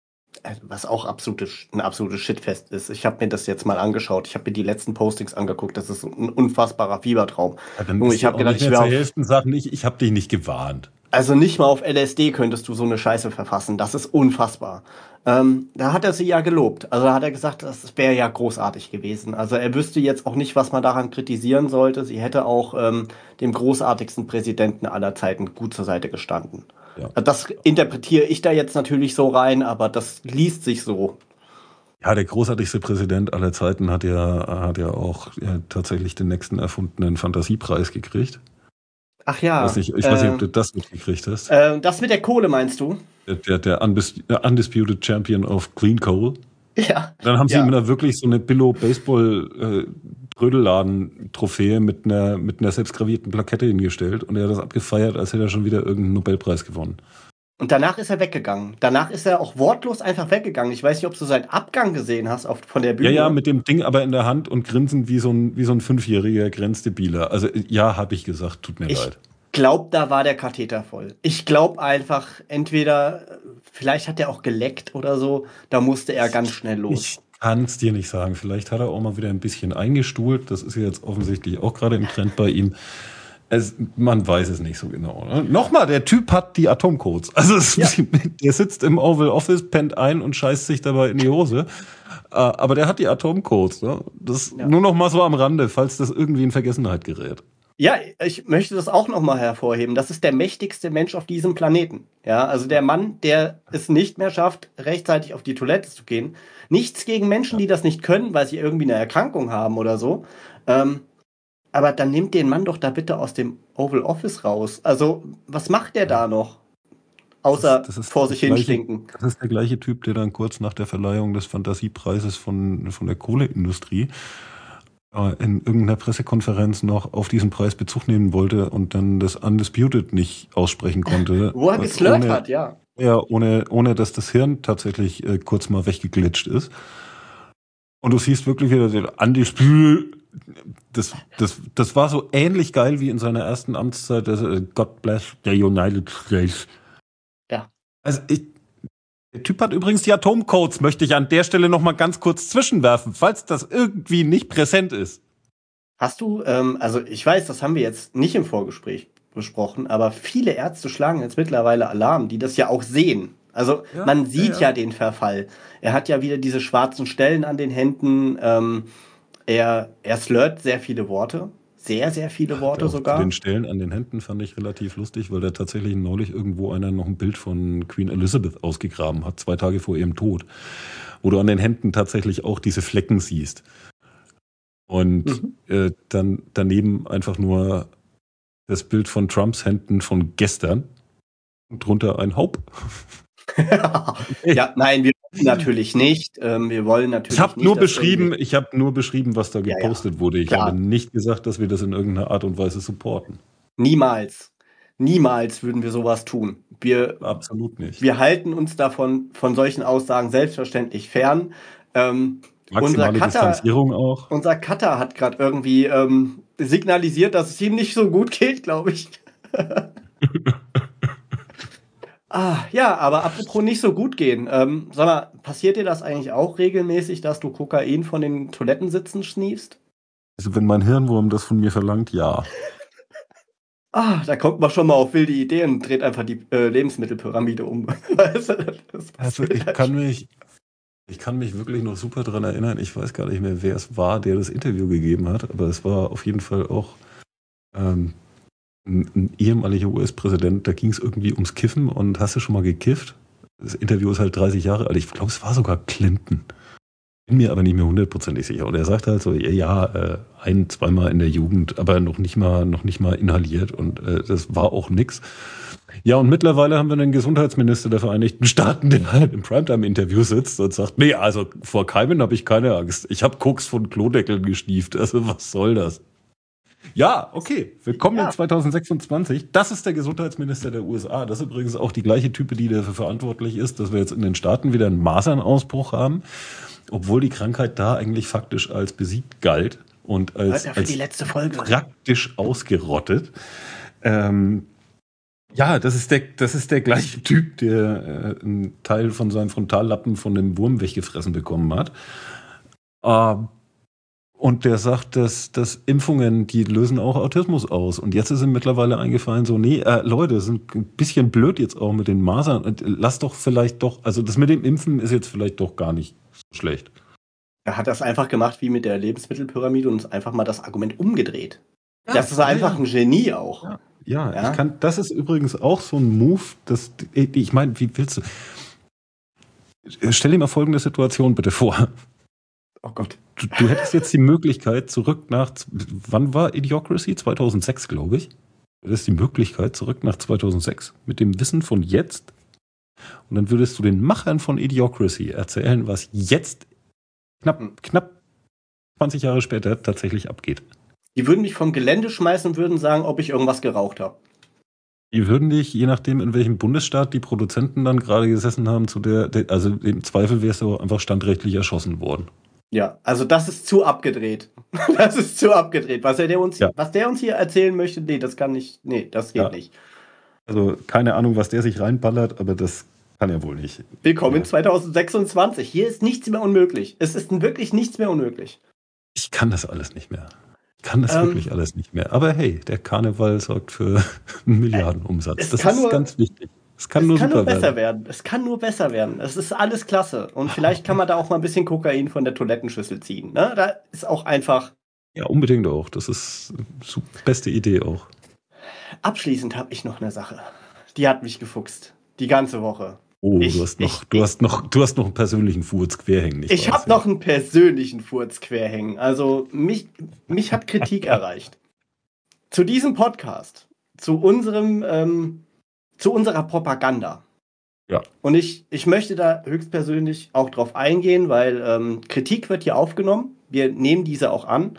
was auch ein absolutes Shitfest ist. Ich habe mir das jetzt mal angeschaut. Ich habe mir die letzten Postings angeguckt. Das ist ein unfassbarer Fiebertraum. Ja, dann ich habe gedacht, ich wäre ich habe dich nicht gewarnt. Also nicht mal auf LSD könntest du so eine Scheiße verfassen. Das ist unfassbar. Da hat er sie ja gelobt. Also da hat er gesagt, das wäre ja großartig gewesen. Also er wüsste jetzt auch nicht, was man daran kritisieren sollte. Sie hätte auch dem großartigsten Präsidenten aller Zeiten gut zur Seite gestanden. Ja. Das interpretiere ich da jetzt natürlich so rein, aber das liest sich so. Ja, der großartigste Präsident aller Zeiten hat ja auch tatsächlich den nächsten erfundenen Fantasiepreis gekriegt. Ach ja. Ich weiß nicht, ob du das mitgekriegt hast. Das mit der Kohle meinst du? Der Undisputed Champion of Clean Coal. Ja. Dann haben sie ihm da wirklich so eine Billo-Baseball-Trödelladen-Trophäe mit einer selbstgravierten Plakette hingestellt und er hat das abgefeiert, als hätte er schon wieder irgendeinen Nobelpreis gewonnen. Und danach ist er weggegangen. Danach ist er auch wortlos einfach weggegangen. Ich weiß nicht, ob du seinen Abgang gesehen hast von der Bühne. Ja, mit dem Ding aber in der Hand und grinsen wie so ein Fünfjähriger grenzdebiler. Also ja, habe ich gesagt, tut mir leid. Ich glaube, da war der Katheter voll. Ich glaube einfach, entweder, vielleicht hat er auch geleckt oder so, da musste er ganz schnell los. Ich kann es dir nicht sagen. Vielleicht hat er auch mal wieder ein bisschen eingestuhlt. Das ist ja jetzt offensichtlich auch gerade im Trend bei ihm. Man weiß es nicht so genau. Ne? Nochmal, der Typ hat die Atomcodes. Also der sitzt im Oval Office, pennt ein und scheißt sich dabei in die Hose. Aber der hat die Atomcodes. Ne? Das nur noch mal so am Rande, falls das irgendwie in Vergessenheit gerät. Ja, ich möchte das auch noch mal hervorheben. Das ist der mächtigste Mensch auf diesem Planeten. Ja, also der Mann, der es nicht mehr schafft, rechtzeitig auf die Toilette zu gehen. Nichts gegen Menschen, die das nicht können, weil sie irgendwie eine Erkrankung haben oder so. Aber dann nimmt den Mann doch da bitte aus dem Oval Office raus. Also, was macht der da noch? Außer das ist vor sich hinstinken. Das ist der gleiche Typ, der dann kurz nach der Verleihung des Fantasiepreises von der Kohleindustrie in irgendeiner Pressekonferenz noch auf diesen Preis Bezug nehmen wollte und dann das Undisputed nicht aussprechen konnte. Wo er geslurrt hat, ja. Ja, ohne dass das Hirn tatsächlich kurz mal weggeglitscht ist. Und du siehst wirklich wieder den Undisputed. Das war so ähnlich geil wie in seiner ersten Amtszeit, God bless the United States. Ja. Also der Typ hat übrigens die Atomcodes, möchte ich an der Stelle noch mal ganz kurz zwischenwerfen, falls das irgendwie nicht präsent ist. Hast du, also ich weiß, das haben wir jetzt nicht im Vorgespräch besprochen, aber viele Ärzte schlagen jetzt mittlerweile Alarm, die das ja auch sehen. Also man sieht ja den Verfall. Er hat ja wieder diese schwarzen Stellen an den Händen. Er slurrt sehr viele Worte. Sehr, sehr viele Worte sogar. Den Stellen an den Händen fand ich relativ lustig, weil da tatsächlich neulich irgendwo einer noch ein Bild von Queen Elizabeth ausgegraben hat, 2 Tage vor ihrem Tod, wo du an den Händen tatsächlich auch diese Flecken siehst. Und dann daneben einfach nur das Bild von Trumps Händen von gestern und drunter ein Hope. Ja, nein, wir wollen natürlich nicht. Wir wollen natürlich Ich habe nur beschrieben, was da gepostet wurde. Ich habe nicht gesagt, dass wir das in irgendeiner Art und Weise supporten. Niemals. Niemals würden wir sowas tun. Absolut nicht. Wir halten uns davon, von solchen Aussagen selbstverständlich fern. Maximale Distanzierung auch. Unser Cutter hat gerade irgendwie signalisiert, dass es ihm nicht so gut geht, glaube ich. Ja, aber apropos nicht so gut gehen. Sag mal, passiert dir das eigentlich auch regelmäßig, dass du Kokain von den Toilettensitzen schniefst? Also wenn mein Hirnwurm das von mir verlangt, ja. Da kommt man schon mal auf wilde Ideen und dreht einfach die Lebensmittelpyramide um. Also ich kann mich wirklich noch super dran erinnern. Ich weiß gar nicht mehr, wer es war, der das Interview gegeben hat, aber es war auf jeden Fall auch ein ehemaliger US-Präsident. Da ging es irgendwie ums Kiffen und hast du schon mal gekifft? Das Interview ist halt 30 Jahre alt. Ich glaube, es war sogar Clinton. Bin mir aber nicht mehr 100% sicher. Und er sagt halt so, zweimal in der Jugend, aber noch nicht mal inhaliert. Und das war auch nix. Ja, und mittlerweile haben wir einen Gesundheitsminister der Vereinigten Staaten, der halt im Primetime-Interview sitzt und sagt, nee, also vor Keimen habe ich keine Angst. Ich habe Koks von Klodeckeln gestieft. Also was soll das? Ja, okay. Willkommen in 2026. Das ist der Gesundheitsminister der USA. Das ist übrigens auch die gleiche Type, die dafür verantwortlich ist, dass wir jetzt in den Staaten wieder einen Masernausbruch haben, obwohl die Krankheit da eigentlich faktisch als besiegt galt und als die letzte Folge praktisch ausgerottet. Ja, das ist der gleiche Typ, der einen Teil von seinem Frontallappen von dem Wurm weggefressen bekommen hat. Und der sagt, dass Impfungen, die lösen auch Autismus aus. Und jetzt ist ihm mittlerweile eingefallen, so, Leute, sind ein bisschen blöd jetzt auch mit den Masern. Lass doch vielleicht doch, also das mit dem Impfen ist jetzt vielleicht doch gar nicht so schlecht. Er hat das einfach gemacht wie mit der Lebensmittelpyramide und einfach mal das Argument umgedreht. Ja, das ist einfach ein Genie auch. Ja. Das ist übrigens auch so ein Move, ich meine, wie willst du? Stell dir mal folgende Situation bitte vor. Oh Gott. Du hättest jetzt die Möglichkeit zurück nach, wann war Idiocracy? 2006, glaube ich. Du hättest die Möglichkeit zurück nach 2006 mit dem Wissen von jetzt. Und dann würdest du den Machern von Idiocracy erzählen, was jetzt knapp 20 Jahre später tatsächlich abgeht. Die würden mich vom Gelände schmeißen und würden sagen, ob ich irgendwas geraucht habe. Die würden dich, je nachdem, in welchem Bundesstaat die Produzenten dann gerade gesessen haben, also im Zweifel wärst du auch einfach standrechtlich erschossen worden. Ja, also das ist zu abgedreht. Das ist zu abgedreht. Was Ja, der uns hier erzählen möchte, nee, das kann nicht, nee, das geht ja. nicht. Also keine Ahnung, was der sich reinballert, aber das kann er wohl nicht. Willkommen in Ja. 2026. Hier ist nichts mehr unmöglich. Es ist wirklich nichts mehr unmöglich. Ich kann das alles nicht mehr. Ich kann das Ähm, wirklich alles nicht mehr. Aber hey, der Karneval sorgt für einen Milliardenumsatz. es Das kann ist nur, ganz wichtig. Es kann es nur kann nur super besser werden. werden. Es kann nur besser werden. Es ist alles klasse. Und vielleicht kann man da auch mal ein bisschen Kokain von der Toilettenschüssel ziehen. Ne? Da ist auch einfach. Ja, unbedingt auch. Das ist die beste Idee auch. Abschließend habe ich noch eine Sache. Die hat mich gefuchst. Die ganze Woche. Oh, Ich- du hast noch einen persönlichen Furz querhängen, nicht Ich wahr? habe noch einen persönlichen Furz querhängen. Also mich hat Kritik erreicht. Zu diesem Podcast, zu unserer Propaganda. Ja. Und ich möchte da höchstpersönlich auch drauf eingehen, weil Kritik wird hier aufgenommen. Wir nehmen diese auch an.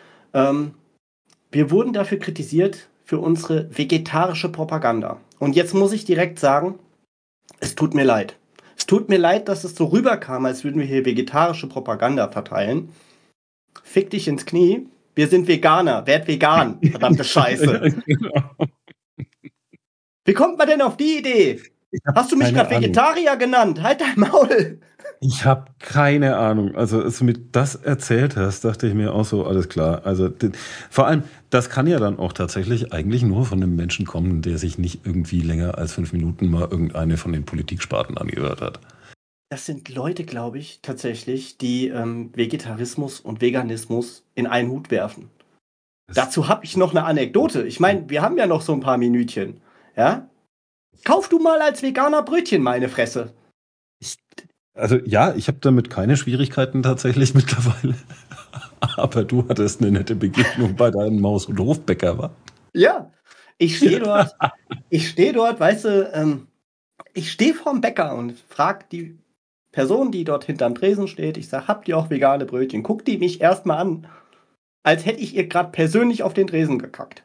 Wir wurden dafür kritisiert für unsere vegetarische Propaganda. Und jetzt muss ich direkt sagen, es tut mir leid. Es tut mir leid, dass es so rüberkam, als würden wir hier vegetarische Propaganda verteilen. Fick dich ins Knie. Wir sind Veganer. Werd vegan. Verdammte Scheiße. Wie kommt man denn auf die Idee? Hast du mich keine gerade Ahnung. Vegetarier genannt? Halt dein Maul. Ich habe keine Ahnung. Also, als du mir das erzählt hast, dachte ich mir auch so, alles klar. Also, vor allem, das kann ja dann auch tatsächlich eigentlich nur von einem Menschen kommen, der sich nicht irgendwie länger als 5 Minuten mal irgendeine von den Politiksparten angehört hat. Das sind Leute, glaube ich, tatsächlich, die Vegetarismus und Veganismus in einen Hut werfen. Dazu habe ich noch eine Anekdote. Ich meine, wir haben ja noch so ein paar Minütchen. Ja? Kauf du mal als Veganer Brötchen, meine Fresse. Also ja, ich habe damit keine Schwierigkeiten tatsächlich mittlerweile. Aber du hattest eine nette Begegnung bei deinem Maus- und Hofbäcker, wa? Ja, ich stehe dort, weißt du, ich stehe vorm Bäcker und frage die Person, die dort hinterm Tresen steht, ich sage, habt ihr auch vegane Brötchen? Guckt die mich erstmal an, als hätte ich ihr gerade persönlich auf den Tresen gekackt.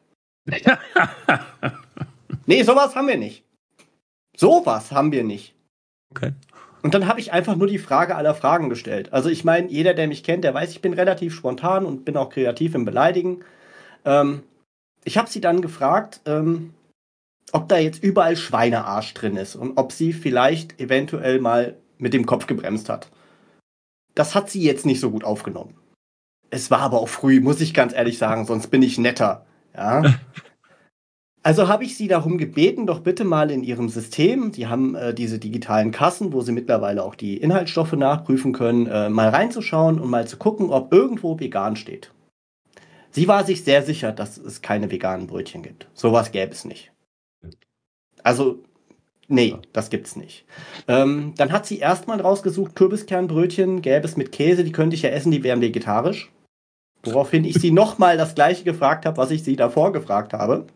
Nee, sowas haben wir nicht. Sowas haben wir nicht. Okay. Und dann habe ich einfach nur die Frage aller Fragen gestellt. Also ich meine, jeder, der mich kennt, der weiß, ich bin relativ spontan und bin auch kreativ im Beleidigen. Ich habe sie dann gefragt, ob da jetzt überall Schweinearsch drin ist und ob sie vielleicht eventuell mal mit dem Kopf gebremst hat. Das hat sie jetzt nicht so gut aufgenommen. Es war aber auch früh, muss ich ganz ehrlich sagen, sonst bin ich netter. Ja. Also habe ich sie darum gebeten, doch bitte mal in ihrem System, die haben diese digitalen Kassen, wo sie mittlerweile auch die Inhaltsstoffe nachprüfen können, mal reinzuschauen und mal zu gucken, ob irgendwo vegan steht. Sie war sich sehr sicher, dass es keine veganen Brötchen gibt. Sowas gäbe es nicht. Also, nee, das gibt's nicht. Dann hat sie erstmal rausgesucht, Kürbiskernbrötchen gäbe es mit Käse, die könnte ich ja essen, die wären vegetarisch. Woraufhin ich sie nochmal das gleiche gefragt habe, was ich sie davor gefragt habe.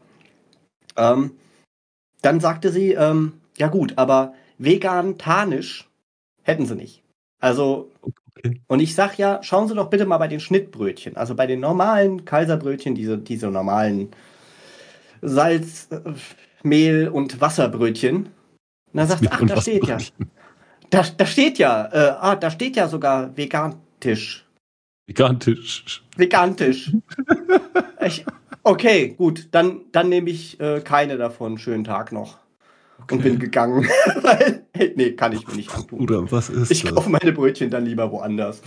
Dann sagte sie, ja gut, aber vegan-tanisch hätten sie nicht. Also, Okay. und ich sag ja, schauen Sie doch bitte mal bei den Schnittbrötchen, also bei den normalen Kaiserbrötchen, diese normalen Salz, Mehl und Wasserbrötchen. Und dann sagt sie, ach, da steht ja. Da steht ja, da steht ja sogar vegantisch. Gigantisch. Vegantisch. Okay, gut, dann nehme ich keine davon. Schönen Tag noch. Und bin gegangen. Weil, nee, kann ich mir nicht antun. Oder was ist Ich das? kaufe meine Brötchen dann lieber woanders.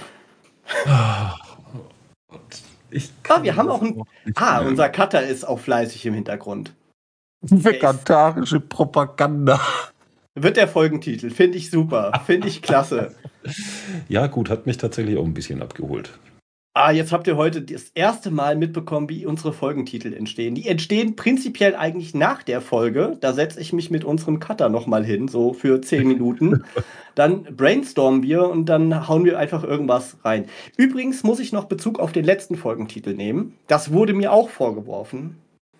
Wir haben auch ein. Unser Cutter ist auch fleißig im Hintergrund. Vegetarische Propaganda. Wird der Folgentitel. Finde ich super. Finde ich klasse. Ja, gut, hat mich tatsächlich auch ein bisschen abgeholt. Jetzt habt ihr heute das erste Mal mitbekommen, wie unsere Folgentitel entstehen. Die entstehen prinzipiell eigentlich nach der Folge. Da setze ich mich mit unserem Cutter nochmal hin, so für 10 Minuten. Dann brainstormen wir und dann hauen wir einfach irgendwas rein. Übrigens muss ich noch Bezug auf den letzten Folgentitel nehmen. Das wurde mir auch vorgeworfen.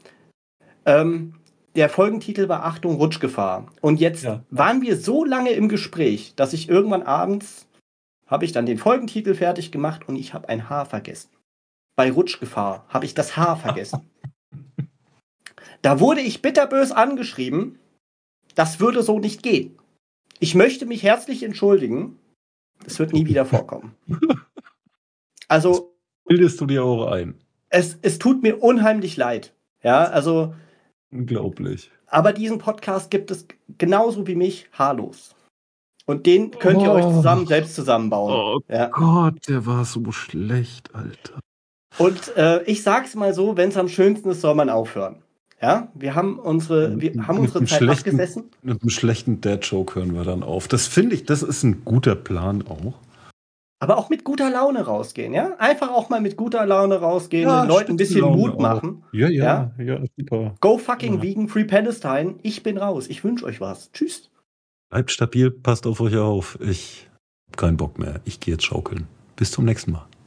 Der Folgentitel war Achtung, Rutschgefahr. Und jetzt waren wir so lange im Gespräch, dass ich irgendwann abends habe ich dann den Folgentitel fertig gemacht und ich habe ein H vergessen. Bei Rutschgefahr habe ich das H vergessen. Da wurde ich bitterbös angeschrieben, das würde so nicht gehen. Ich möchte mich herzlich entschuldigen. Das wird nie wieder vorkommen. Also, bildest du dir auch ein? Es tut mir unheimlich leid. Ja, also. Unglaublich. Aber diesen Podcast gibt es genauso wie mich haarlos. Und den könnt ihr euch selbst zusammenbauen. Oh Gott, der war so schlecht, Alter. Und ich sag's mal so, wenn es am schönsten ist, soll man aufhören. Ja, wir haben unsere Zeit abgesessen. Mit einem schlechten Dad-Joke hören wir dann auf. Das finde ich, das ist ein guter Plan auch. Aber auch mit guter Laune rausgehen, ja? Einfach auch mal mit guter Laune rausgehen, den Leuten ein bisschen Mut machen. Ja, super. Go fucking vegan, free Palestine. Ich bin raus. Ich wünsche euch was. Tschüss. Bleibt stabil, passt auf euch auf. Ich hab keinen Bock mehr. Ich gehe jetzt schaukeln. Bis zum nächsten Mal.